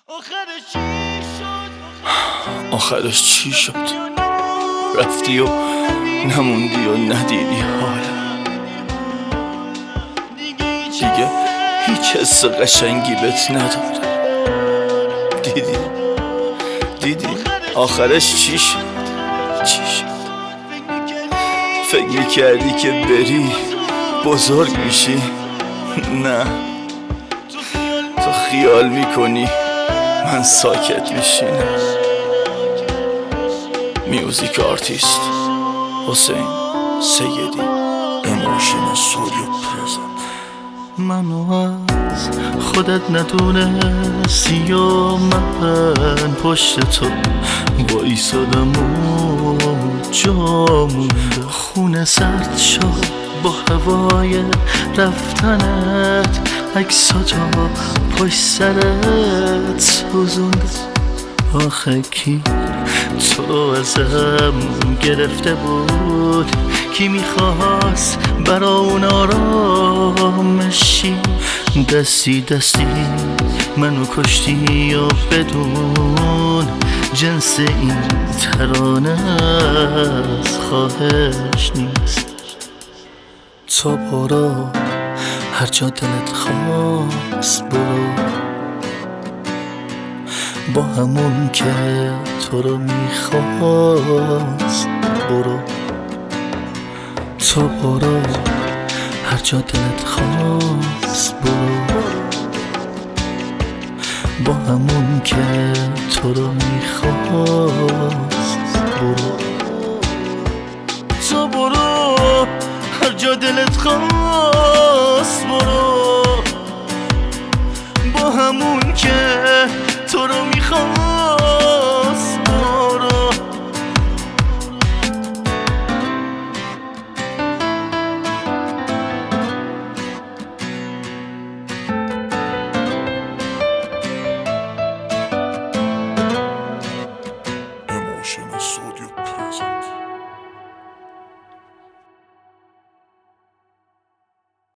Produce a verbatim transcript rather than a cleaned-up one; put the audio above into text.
آخرش چی شد؟ رفتی و نموندی و ندیدی حالم، دیگه هیچ حس قشنگی بهت نداره. دیدی؟ دیدی؟ آخرش چی شد؟ چی شد؟ فکر میکردی که بری بزرگ میشی؟ نه، تو خیال میکنی من ساکت میشینم. میوزیک آرتیست حسین سیدی، ایموشن استودیو پرزنت. منو از خودت ندونستی و من پشت تو بایستادم و جا مونده. خونه سرد شد با هوای رفتنت، عکساتو پشت سرت سوزونده. آخه کی تو ازم گرفته بود؟ کی میخواست برا اون آرامشی؟ دستی دستی منو کشتی و بدون جنس این ترانه از خواهش نیست. تو برو هر جا دلت خواست، برو با همون که تو رو میخواست. برو تو برو هر جا دلت خواست، برو با همون که تو رو میخواست. برو تو برو هر جا دلت خواست، برو با همون که تو رو میخواست. برو ایموشن استودیو